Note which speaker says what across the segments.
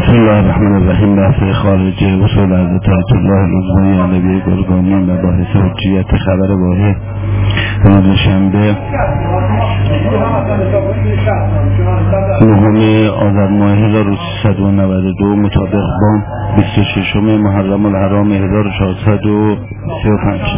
Speaker 1: بسم الله الرحمن الرحیم. بحث خارجی اصول حضرت آیت الله العظمی علوی گرگانی مباحث حجیت خبر واحد روز شنبه 9 آذر ماه 1392 مطابق با 26 محرم الحرام 1435.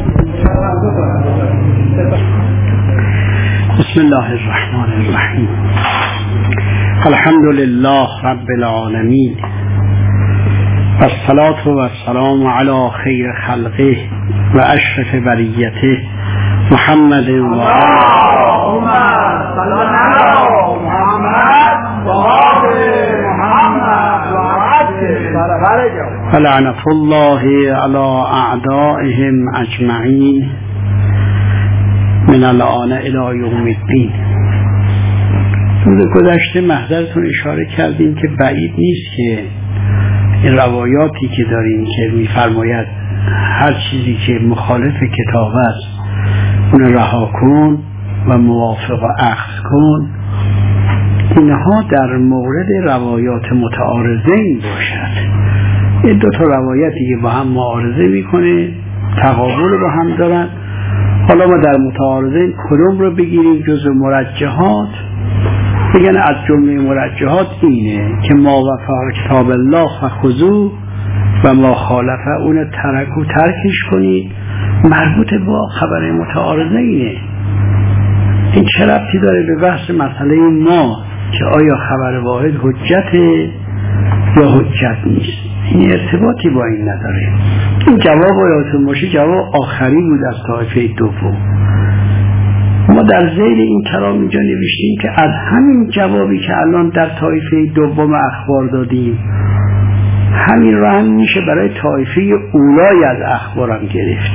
Speaker 2: بسم الله الرحمن الرحیم. الحمد لله رب العالمین والصلاة والسلام علی خیر خلقه و اشرف بریته محمد و
Speaker 3: اللهم صل علی محمد و آل محمد و عجل
Speaker 2: ولعنة الله علی اعدائهم اجمعین من الان الی یوم الدین. روز گذشته محضرتون اشاره کردیم که بعید نیست که این روایاتی که داریم که میفرماید هر چیزی که مخالف کتاب است اون رها کن و موافق اخذ کن، اینها در مورد روایات متعارضین باشد. این دو تا روایتی که با هم معارضه میکنه، تقابل با هم دارن. حالا ما در متعارضین کدوم رو بگیریم جزء مرجحات؟ بگن از جمله مرجحات اینه که ما وفق کتاب الله فخذوه و ما خالفه اون ترکش کنید. مربوط با خبر متعارضه اینه. این چه ربطی داره به بحث مسئله ما که آیا خبر واحد حجته یا حجت نیست؟ این ارتباطی با این نداره. این جواب یادتون باشه جواب آخری بود از طایفه دوم. ما در ذیل این کلام اینجا نوشتیم که از همین جوابی که الان در طایفه دوم اخبار دادیم، همین رو هم میشه برای طایفه اولای از اخبارم گرفت.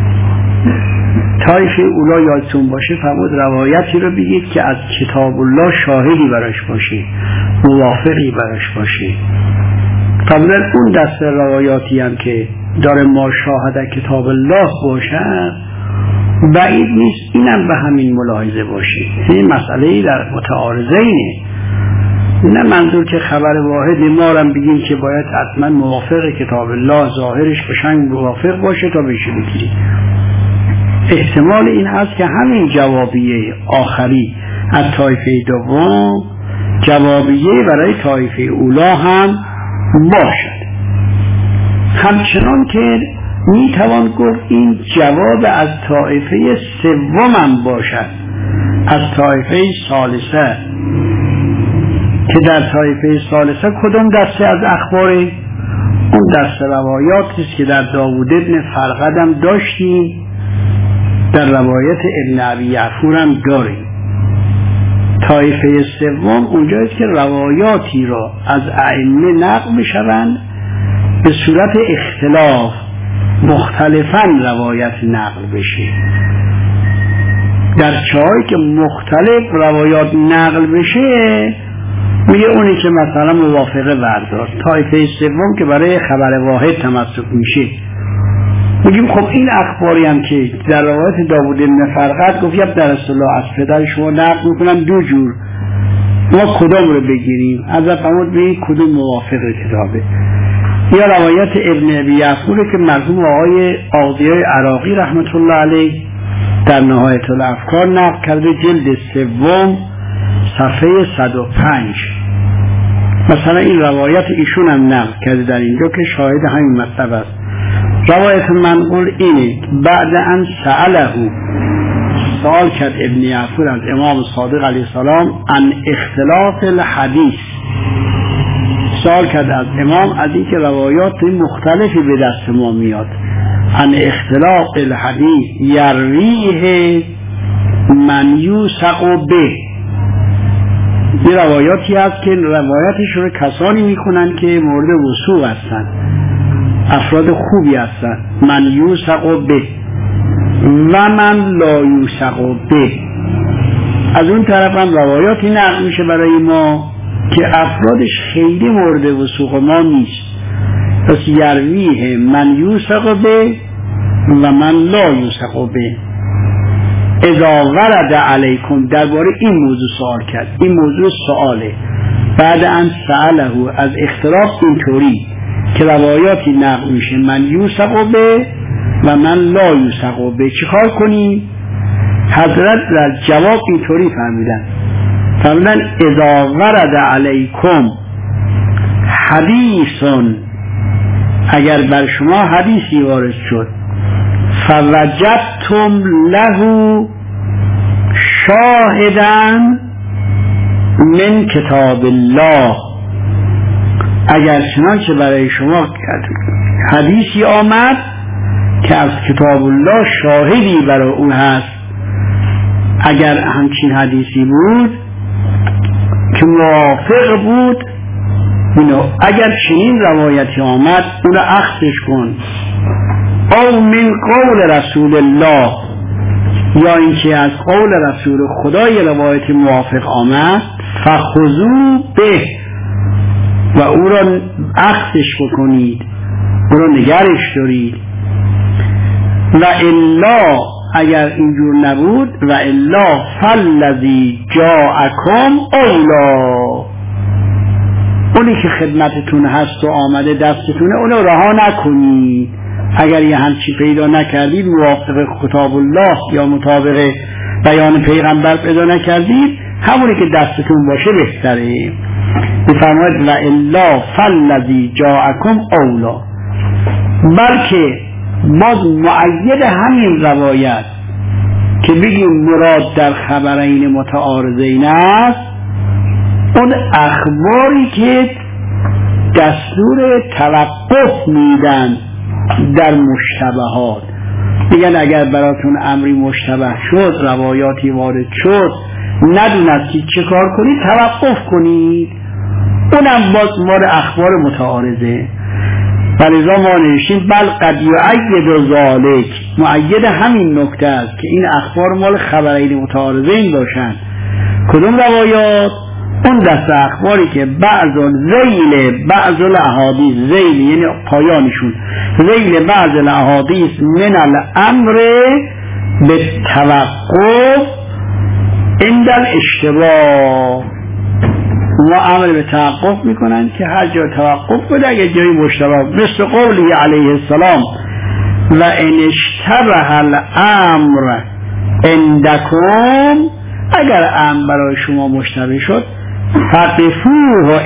Speaker 2: طایفه اولای یادتون باشه فرمود روایتی رو بگید که از کتاب الله شاهدی براش باشه، موافقی براش باشه. قبلا اون دست روایاتی هم که داره ما شاهد کتاب الله باشن، بعید نیست اینم به همین ملاحظه باشه. این مسئله در متعارضه اینه، نه منظور که خبر واحد ما رو بگیم که باید حتما موافق کتاب الله ظاهرش قشنگ موافق باشه تا بشه بگیریم. احتمال این هست که همین جوابیه آخری از طایفه دوم جوابیه برای طایفه اولا هم باشد. همچنان که میتوان گفت این جواب از طایفه سوم هم باشد، از طایفه ثالثه، که در طایفه ثالثه کدوم دسته از اخباره؟ اون دسته روایاتی است که در داوود ابن فرقد هم داشتیم، در روایت ابن ابی یعفور هم داریم. طایفه سوم اونجاییست که روایاتی را از ائمه نقل میشوند به صورت اختلاف، مختلفاً روایت نقل بشه. در جایی که مختلف روایات نقل بشه میگه اونی که مثلا موافقه بردار. طایفه سوم که برای خبر واحد تمسک میشه، میگیم خب این اخباری هم که در روایت داوود بن فرقد گفت یب در اصطلاح از پدر شما نقل میکنن دو جور، ما کدام رو بگیریم؟ از فرمود به کدوم موافق کتابه؟ یا روایت ابن ابی یعفور که مرحوم آقای قاضی عراقی رحمت الله علیه در نهایت الافکار نقل کرده، جلد سوم صفحه 105. مثلا این روایت ایشون هم نقل کرده در اینجا که شاهد همین مطلب است. روایت منقول اینه بعد ان سأله، سوال کرد ابن یعفور از امام صادق علیه السلام عن اختلاف الحدیث، سوال کرد از امام از این که روایات مختلفی به دست ما میاد. عن اختلاف الحدیث یرویه من یوثق به، یه روایاتی هست که روایتش رو کسانی میکنن که مورد وثوق هستن، افراد خوبی هستن. من یوثق به و من لا یوثق به. از اون طرف هم روایاتی نقل میشه برای ما که افرادش خیلی مورد وثوق ما نیست. پس یرویه من یوثق به و من لا یوثق به. اذا ورد علیکم، درباره این موضوع سوال کرد. این موضوع سواله. بعد ان سأله از اختلاف اینطوری که روایاتی نقل میشه من یوثق به و من لا یوثق به، چیکار کنیم؟ حضرت در جواب اینطوری فرمودن اذا ورد علیکم حدیثون، اگر بر شما حدیثی وارد شد فوجدتم له شاهدا من کتاب الله، اگر چنانچه برای شما حدیثی آمد که از کتاب الله شاهدی برای اون هست، اگر همچین حدیثی بود که موافق بود اگر چنین روایتی آمد اون اخذش کن، او من قول رسول الله، یا اینکه از قول رسول خدا یه روایت موافق آمد فخذو به و او را اخذش بکنید، او را نگرش دارید. و الا اگر اینجور نبود و الا فالذی جاءکم اولا، اونی که خدمتتون هست و آمده دستتونه اونو رها نکنید. اگر یه همچی پیدا نکردید موافق کتاب الله یا مطابق بیان پیغمبر پیدا نکردید، همونی که دستتون باشه بهتره. بفرماید و الا فالذی جاءکم اولا، بلکه باز مؤید همین روایت که بگیم مراد در خبرین متعارضین است، اون اخباری که دستور توقف میدن در مشتبهات، میگن اگر براتون امری مشتبه شد، روایاتی وارد شد، ندونستید چه کار کنید، توقف کنید. اونم باز مال اخبار متعارضه. ولذا ما نوشتیم بل قد یؤید ذالک، مؤید همین نکته است که این اخبار مال خبرین متعارضین باشن. کدوم روایات؟ اون دست اخباری که بعض الاحادیث، ذیل یعنی پایانشون، ذیل بعض الاحادیث من الامر به توقف عند الاشتباه، و امر به توقف میکنن که هر جا توقف بده اگه جایی مشتبه، مثل قولی علیه السلام و ان اشتبه الامر عندکم، اگر امر برای شما مشتبه شد فقفوه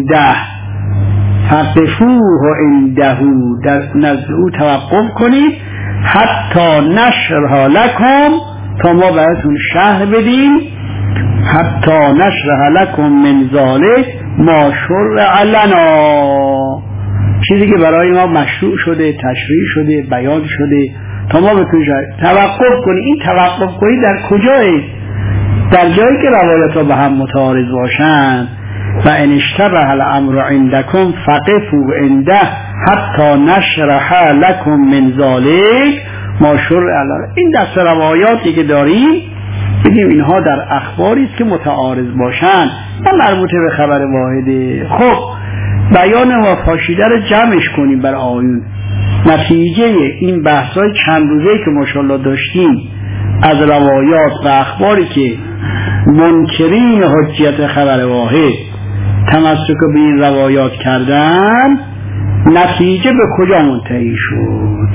Speaker 2: عنده، در نزد او توقف کنید، حتی نشرها لکم، تا ما براتون شرح بدیم، حتی نشرح لکم من ذالک ما شرع لنا، چیزی که برای ما مشروع شده، تشریع شده، بیان شده، تا ما بتونیم توقف کنیم. این توقف کنید در کجایی؟ در جایی که روایت ها به هم متعارض باشند. و ان اشتبه الامر عندکم فقفوا عنده حتی نشرح لکم من ذالک ما شرع لنا. این دست روایاتی که داریم بگیم اینها در اخباری است که متعارض باشند و مربوط به خبر واحده. خب بیان و پاشیده رو جمعش کنیم بر آیون. نتیجه این بحث‌های چند روزه‌ای که ماشاءالله داشتیم از روایات و اخباری که منکرین حجیت خبر واحد تمسک به این روایات کردن، نتیجه به کجا منتهی شد؟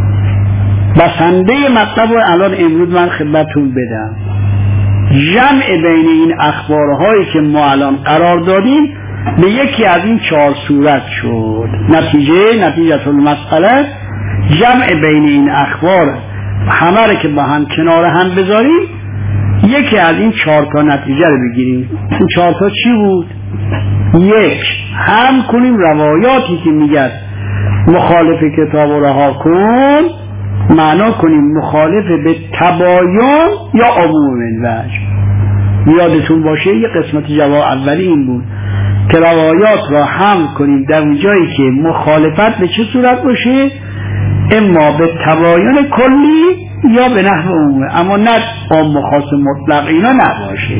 Speaker 2: بسنده مطلب رو الان امروز من خدمتتون بدم. جمع بین این اخبارهایی که ما الان قرار دادیم به یکی از این 4 صورت شد. نتیجه المسئله جمع بین این اخبار همه رو که با هم کنار هم بذاریم یکی از این 4 تا نتیجه رو بگیریم. این 4 تا چی بود؟ 1. هم کنیم روایاتی که میگن مخالف کتاب و رها کن، معنا کنیم مخالف به تباین یا عموم الوجه. یادتون باشه یه قسمت جواب اولی این بود که روایات را هم کنیم در اون جایی که مخالفت به چه صورت باشه، اما به تباین کلی یا به نحو عمومه، اما نه عام خاص مطلق اینا نباشه.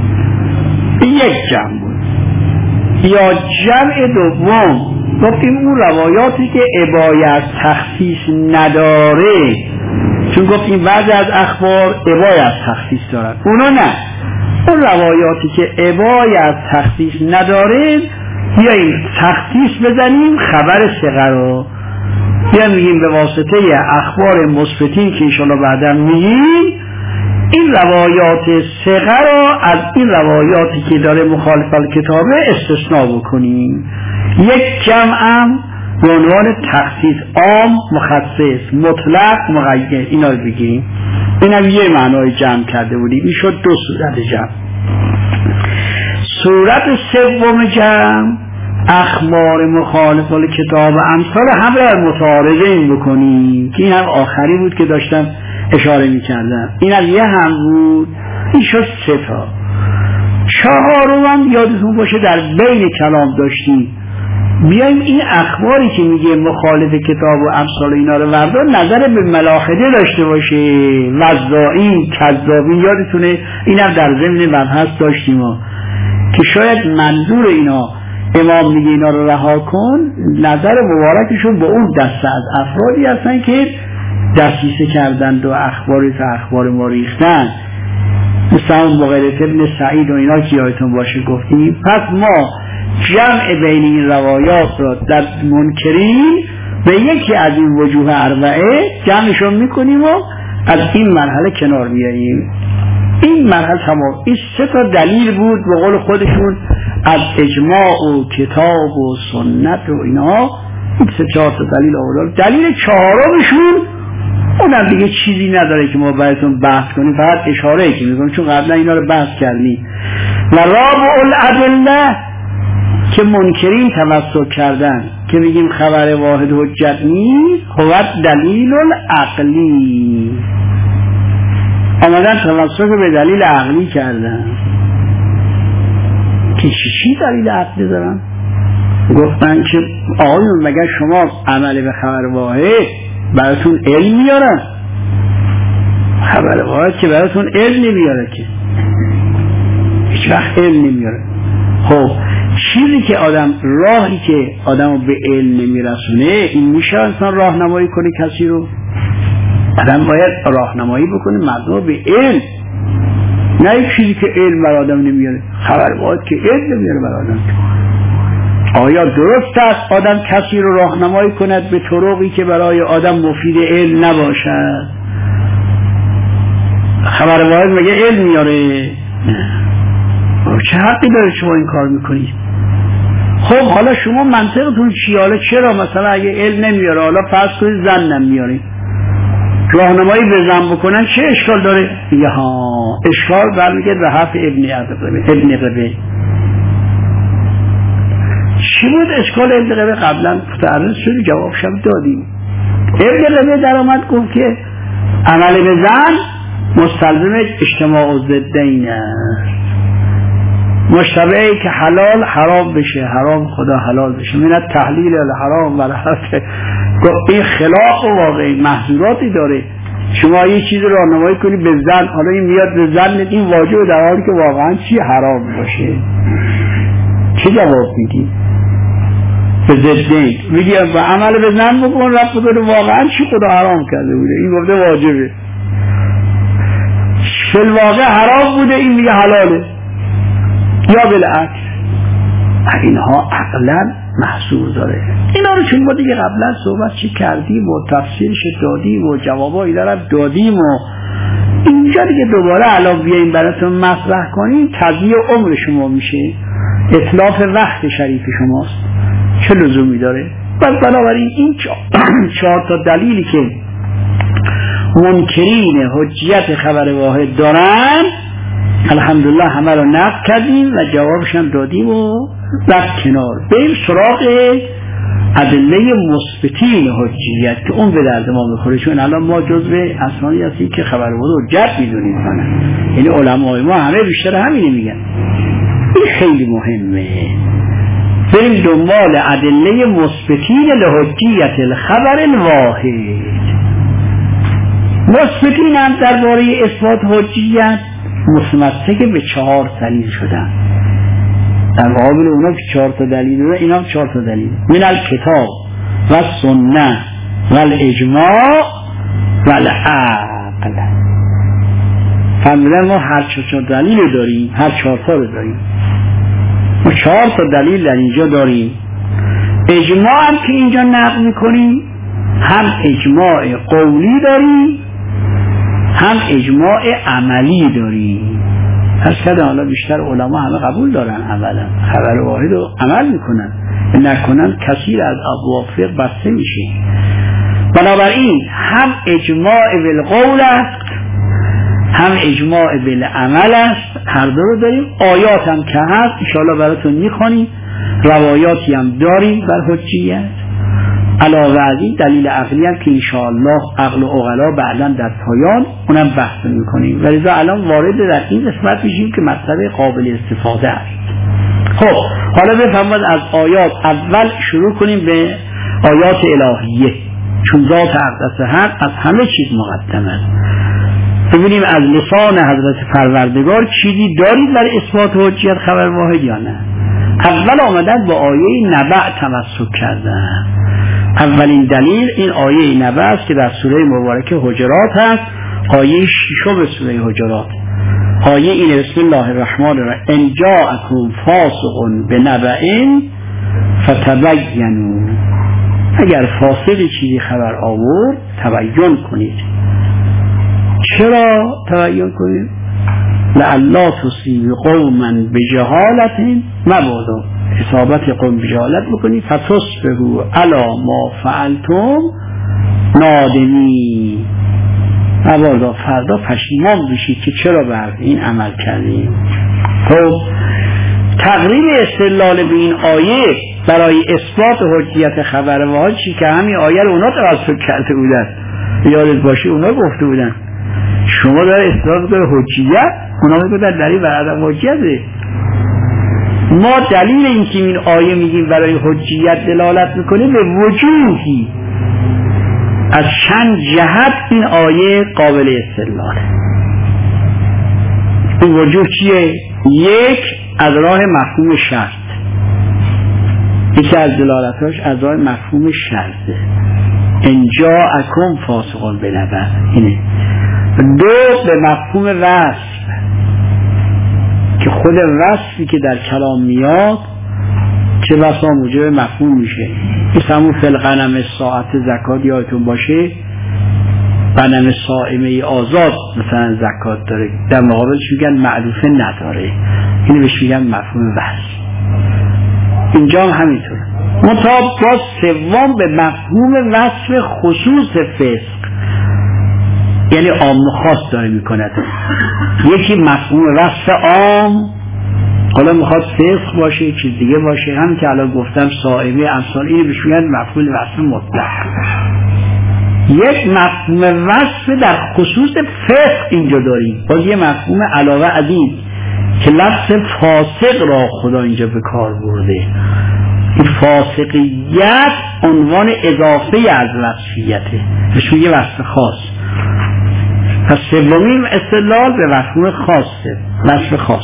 Speaker 2: این یک جمع بود. یا جمع دوم گفتیم اون روایاتی که ابای از تخصیص نداره، چون گفتیم بعضی از اخبار ابای از تخصیص دارن، اونا نه، اون روایاتی که ابایی از تخصیص نداره بیاییم تخصیص بزنیم خبر ثقه رو، بیاییم میگیم به واسطه اخبار مثبتین که انشاءالله بعدا میگیم این روایات ثقه رو از این روایاتی که داره مخالف الکتابه استثناء بکنیم. یک جمعم به عنوان تخصیص عام مخصص مطلق مقید اینا رو بگیریم. اینم یه معنای جمع کرده بودیم، این شد 2 صورت جمع. صورت سوم جمع اخبار مخالف الکتاب و امثال هم را متعارضه این بکنیم که این هم آخری بود که داشتم اشاره می کردم، این هم یه هم بود، این شد 3 تا. 4 هم یادتون باشه در بین کلام داشتیم بیایم این اخباری که میگه مخالف کتاب و امثال اینا رو وردار نظر به ملاحده داشته باشه، وضاعین کذابین، یادتونه اینم در ضمن مبحث داشتیم که شاید منظور اینا امام میگه اینا رو رها کن، نظر مبارکشون به اون دسته از افرادی هستن که دستیسه کردند و اخبار ما ریختن، مثلا مغیرة ابن سعید و اینا که یادتون باشه گفتیم. پس ما جمع بین این روایات را در منکرین به یکی از این وجوه اربعه جمعشون میکنیم و از این مرحله کنار میاییم. این مرحله تمام. این 3 تا دلیل بود به قول خودشون از اجماع و کتاب و سنت و اینا، این 3-4 تا دلیل آوردن. دلیل 4مشون اونم دیگه چیزی نداره که ما براتون بحث کنیم، فقط اشاره که میکنیم چون قبلا اینا رو بحث کردیم. و رابع الادله که منکرین توسط کردن که میگیم خبر واحد حجت نیست، هو دلیل العقلی، آمدن توسط به دلیل عقلی کردن. که چی دلیل عقلی دارن؟ گفتن که آقایون مگر شما عمل به خبر واحد براتون علم میارن؟ خبر واحد که براتون علم نمیاره، که هیچ وقت علم نمیاره. خب چیزی که راهی که آدمو به علم نمیرسونه، این میشه انسان راهنمایی کنه کسی رو؟ آدم باید راهنمایی بکنه مردم به علم، نه یک چیزی که علم بر آدم نمیاره. خبر واحد که علم نمیاره بر آدم. آیا درست است آدم کسی رو راهنمایی کند به طرقی که برای آدم مفید علم نباشد؟ خبر واحد مگه علم میاره؟ چه حقی داره شما این کار میکنید؟ خب حالا شما منطقتون چیه؟ حالا چرا مثلا اگه علم نمیاره، حالا فرض کنید زن نمیاره، راهنمایی به زن بکنن چه اشکال داره؟ یا ها اشکال برمیگرد به حرف ابن قبه. چی بود اشکال ابن قبه؟ قبلا متعرض شدیم جوابشم دادیم. ابن قبه در آمد گفت که عمل به زن مستلزم اجتماع الضدین است، مشتبهی که حلال حرام بشه، حرام خدا حلال بشه، من تحلیل الحرام و رحمت. این خلاف واقعی محظوراتی داره. شما یه چیز رو راهنمایی کنی به زن، حالا این میاد به زن این واجب، در حالی که واقعا چی حرام باشه، چه جواب میدی؟ به ضدین میگی و عمل به زن بکن، رفت بکنه واقعا چی خدا حرام کرده بوده، این گفته واجبه، فی الواقع حرام بوده، این میگه حلاله، یا بالعکس. اینها عقلا محصور داره. اینا رو چون ما دیگه قبلا صحبت چی کردیم و تفسیرش دادیم و جوابایی دارم دادیم و اینجا دیگه دوباره الان بیاییم براتون مطرح کنیم تضییع عمر شما میشه، اتلاف وقت شریف شماست، چه لزومی داره؟ پس بنابراین این 4 تا دلیلی که منکرین حجیت خبر واحد دارن الحمدلله همه رو نقد کردیم و جوابش هم دادیم و رفت کنار. بریم سراغ ادله مثبتین حجیت که اون به درد ما میخوره، چون الان ما جزو اسامی هستیم که خبر واحد حجت میدونیم، یعنی علمای ما همه بیشتر همینه میگن. این خیلی مهمه. بریم دنبال ادله مثبتین لحجیت الخبر الواحد. مثبتین هم درباره اثبات حجیت متمسک به 4 دلیل شدن. در مقابل اونا که 4 تا دلیل داره، اینا هم 4 تا دلیل من الکتاب و سنت و الاجماع و العقل. معمولا ما هر 4 دلیل رو داریم، هر 4 تا رو داریم. ما 4 تا دلیل در اینجا داریم. اجماع هم که اینجا نقل میکنیم، هم اجماع قولی داریم هم اجماع عملی داریم. از کده حالا بیشتر علما همه قبول دارن، اولا خبر واحد رو عمل میکنن، نکنن کثیر از ابواب فقه بسته میشه. بنابراین هم اجماع بالقول است هم اجماع بالعمل است، هر دو رو داریم. آیات هم که هست ان شاء الله براتون میخونیم، روایاتی هم داریم بر حجیت. علاوه از این دلیل عقلی هم که ان شاء الله عقل و عقلا بعداً در پایان اونم بحث میکنیم. ولذا الان وارد در این قسمت میشیم که مطلب قابل استفاده است. خب حالا بفرمایید از آیات اول شروع کنیم به آیات الهیه، چون ذات اقدس حق از همه چیز مقدم است. ببینیم از لسان حضرت پروردگار چیزی دارید در اثبات حجیت خبر واحد یا نه. اول آمدن با آیه نبع تمسک کردن. اولین دلیل این آیه نبع است که در سوره مبارکه حجرات هست، آیه 6 سوره حجرات. آیه این بسم الله الرحمن الرحیم ان جاءکم فاسق بنبأ فتبینوا، اگر فاسقی چیزی خبر آورد تبیین کنید. چرا تبیین کنید؟ لعلا تصیب قوما بجهالت، مبادا اصابت قوم بجهالت بکنید، فتصبحوا علی ما فعلتم نادمین، مبادا فردا پشیمان بشید که چرا بر این عمل کردیم. خب تقریب استدلال به این آیه برای اثبات حجیت خبر واحد چی که همین آیه رو اونا توسط کرده بودن، یادت باشه اونا گفته بودن شما داره اثبات کنه حجیت، اونا میگفتن دلیل بر عدم حجیته. ما دلیل این که این آیه میگیم برای حجیت دلالت میکنه به وجوهی از چند جهت این آیه قابل استدلاله. این وجوه چیه؟ یک، از راه مفهوم شرط، یکی از دلالتاش از راه مفهوم شرطه، ان جاءکم فاسق بنبأ، اینه. دو، به مفهوم وصف که خود وصفی که در کلام میاد چه بسا موجب مفهوم میشه. مثل همون فی الغنم ساعت زکات یادتون باشه، غنم صائمه آزاد مثلا زکات داره، در مقابلش میگن معلوفه نداره، اینو بهش میگن مفهوم وصف. اینجا هم همینطور. منتها باز سوم به مفهوم وصف خصوص فسق، یعنی عام خاص داره میکنه. یکی مفهوم وصف عام، حالا میخواد فسق باشه چیز دیگه باشه، همین که الان گفتم صائمه امثال، اینو بهش میگن مفهوم وصف مطلق. یک مفهوم وصف در خصوص فسق اینجا داریم، باز یه مفهوم علاوه از این که لفظ فاسق را خدا اینجا به کار برده. این فاسقیت عنوان اضافه از وصفیته، بهش میگه وصف خاص. پس سومین استدلال به مفهوم خاصه، وصف خاص.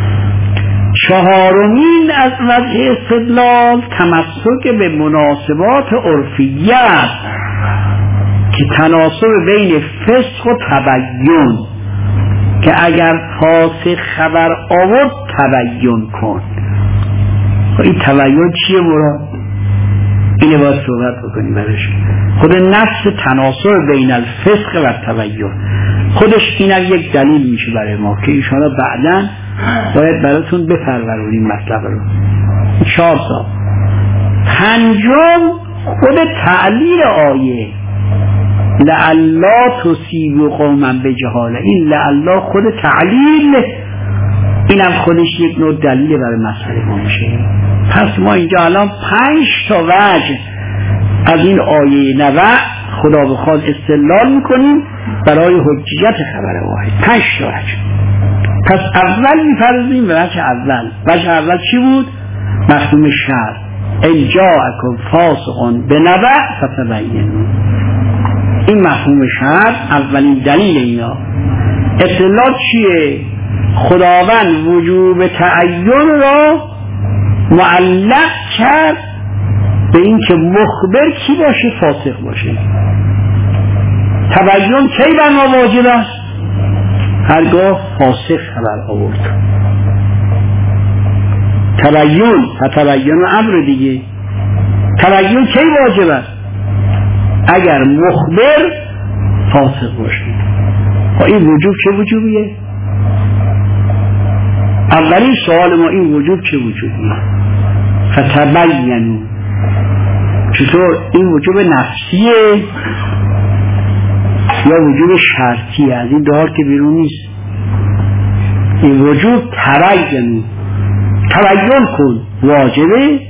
Speaker 2: چهارمین از وجه استدلال تمسک به مناسبات عرفیت که تناسب بین فسق و تبیین، که اگر فاسق خبر آورد تبیین کن. این تبیین چیه مراد؟ اینه باید صحبت بکنیم برش. خود نفس تناسب بین الفسق و تبیین خودش اینم یک دلیل میشه برای ما که ایشالا بعداً باید براتون بپرورونیم مطلب رو. 4 تا. پنجم خود تعلیل آیه لعلا تصیب قوما بجهاله، این لعلا خود تعلیل، اینم خودش یک نوع دلیل برای مسئله ما میشه. پس ما اینجا الان 5 تا وجه از این آیه نبع خدا بخواد استدلال میکنیم برای حجیت خبر واحد. 5 تا وجه. پس اول میفرضیم به وجه اول. وجه اول چی بود؟ مفهوم شرط، ان جاءکم فاسق بنبأ فتبینوا. این مفهوم شرط اولین دلیل اینا. استدلال چیه؟ خداوند وجوب تعین را معلق کرد به این که مخبر کی باشه؟ فاسق باشه. تبیین کی بر ما واجب است؟ هرگاه فاسق خبر آورد. تبیین و تبیین امر دیگه. تبیین کی واجب است؟ اگر مخبر فاسق باشه. و این وجوب چه وجوبیه؟ اولین سوال ما این وجوب چه وجوبیه؟ فتبینوا. چطور این وجوب نفسیه یا وجوب شرطیه؟ از این دار که بیرون نیست. این وجوب تبینوا، تبیین کن واجبه.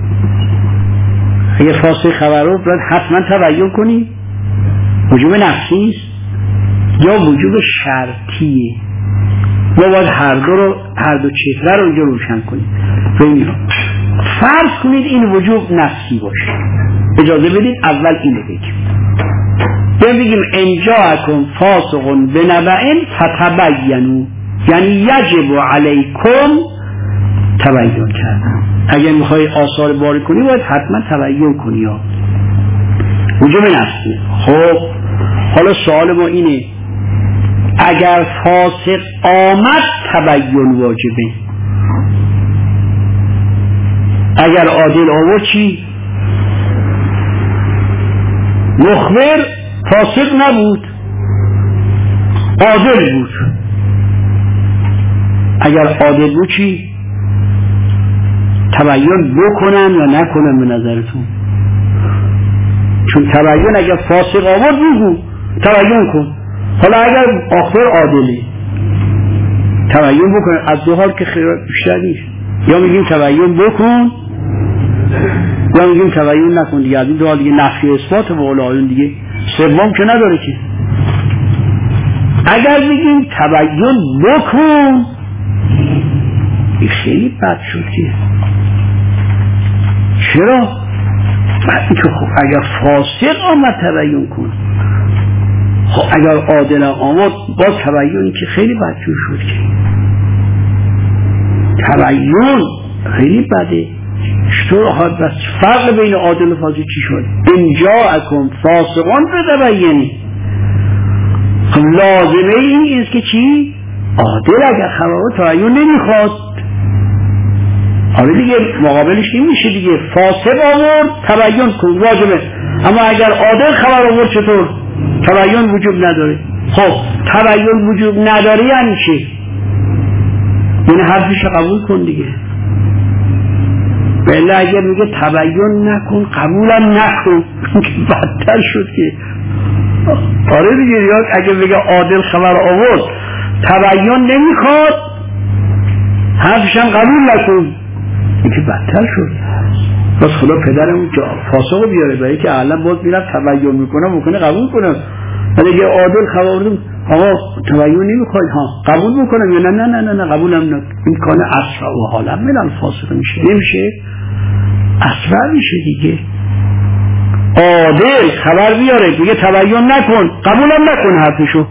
Speaker 2: اگه فاسق خبر رو باید حتما تبیین کنی. وجوب نفسی است یا وجوب شرطیه؟ یا باید هر دو چهره رو اینجا روشن کنید. فرض کنید این وجوب نفسی باشه، اجازه بدید اول اینو بگیم ان جاءکم فاسق بنبأ فتبینوا، یعنی یجب علیکم تبیین کردن. اگر میخوای آثار باری کنی باید حتما تبیین کنی. ها وجوب نفسی. خب حالا سوال ما اینه اگر فاسق آمد تبیین واجبه، اگر عادل آورد چی؟ مخبر فاسق نبود، عادل بود. اگر عادل بود چی؟ تبیین بکنن یا نکنن به نظرتون؟ چون تبیین اگر فاسق آورد بگو تبیین کن. حالا اگر آخر عادلی تبیین بکن، از دو حال که خیرات بیشتر نیست. یا میگیم تبیین بکن یا میگیم تبیین نکن دیگه. از این دو حال دیگه نفی اثبات و اولایون دیگه سوم که نداره که. اگر میگیم تبیین بکن این خیلی بد شد که. چرا؟ که خب اگر فاسق آمد تبیین کن، خب اگر عادل آمد باز تبیینی که خیلی بدجور شد که. تبیین خیلی بده. چطور آهد بس فرق بین عادل و فاسق چی شد؟ ان جاءکم فاسقون فتبینوا. خب لازمه این است که چی؟ عادل اگر خبرو تبیین نمیخواد، آره دیگه مقابلش نمیشه دیگه. فاسق آورد تبیین کن واجبه، اما اگر عادل خبر آورد چطور؟ تبیین وجوب نداره. خب تبیین وجوب نداره یعنی چی؟ یعنی حرفش قبول کن دیگه. بله اگر میگه تبیین نکن قبولم نکن که بدتر شد که. آره دیگه. یا اگر میگه عادل خبر آورد تبیین نمیخواد حرفشم قبول نکن که بدتر شد. بس خدا پدرم فاسق بیاره برای که اعلم باز میرم تبیین میکنم ممکنه قبول کنم. ولی اگه عادل خبر آوردم آقا تبیین نمیخوای ها قبول میکنم یا نه قبولم نه. این کانه اسرع و حالا ملال فاسق میشه. نمیشه اسرع میشه دیگه. عادل خبر بیاره میگه تبیین نکن قبولم نکن حرفشو.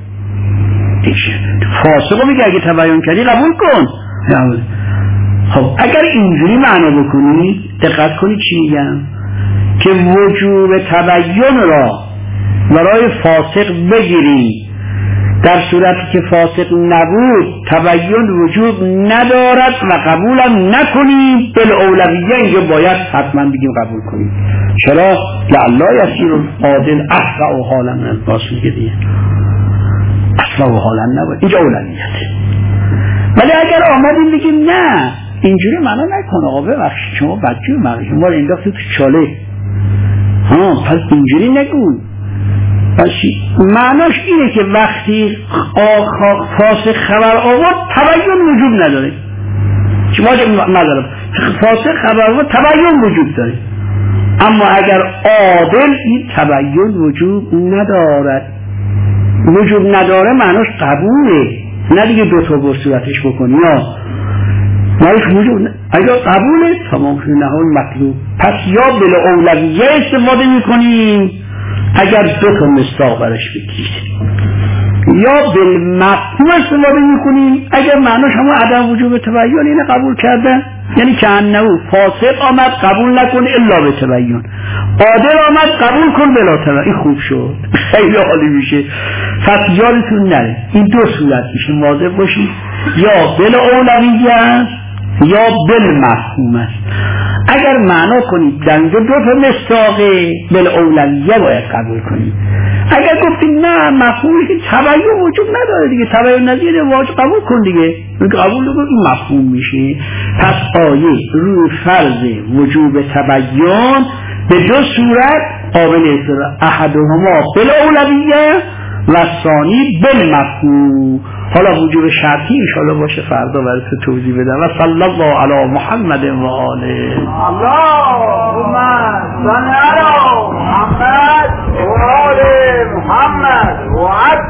Speaker 2: فاسق میگه اگه تبیین کردی قبول کن. خب اگر اینجوری معنا بکنید دقت کنید چی میگم که وجوب تبیین را برای فاسق بگیریم در صورتی که فاسق نبود تبیین وجوب ندارد و قبولم نکنیم بالاولویه اینجا باید حتما بگیم قبول کنیم. چرا؟ لعلا یسیر عادل اسرع و حالا باز میگه دیگه اسرع و حالا نبود اینجا اولویته. ولی اگر آمدیم بگیم نه اینجوری معنا نکن آقا ببخشید شما بدجور مغز شما رو انداختی تو چاله پس اینجوری نگو. پس معناش اینه که وقتی فاسق خبر آورد تبیین وجوب نداره. شما مدارم فاسق خبر آورد تبیین وجوب داره، اما اگر عادل این تبیین وجوب ندارد. وجوب نداره معناش قبوله، نه دیگه دوتا بر صورتش بکنی یا معناش وجوب. اگر قبوله تمام شده نهان مطلوب. پس یا بلا اولویه استفاده میکنیم اگر دو تا مصداق برش بگیرید، یا بالمفهوم استفاده میکنیم اگر معناش همون عدم وجوب تبیین اینه قبول کردن یعنی که انه فاسق آمد قبول نکن الا به تبین، عادل آمد قبول کن بلا تبین. این خوب شد، خیلی عالی میشه. پس یادتون نره این دو صورت میشه، مواظب باشید، یا بل اولویه است یا بل مفهوم است. اگر معنا کنید در اینجا دو تا مصداقه، بل اولویه باید قبول کنید. اگر گفتید نه مفهومی که تبین وجود نداره دیگه، تبین نداره واجب قبول کن دیگه، قبول کن، این مفهوم میشه. پس آیه روی فرض وجوب تبین به دو صورت قابل استدلال، احدهما بل اولویه و ثانی بل مفهوم. حالا وجوب شرطی انشاءالله باشه فردا براتون توضیح بدم. و صلی الله علی محمد و آله.
Speaker 3: اللهم صل علی محمد و آل محمد و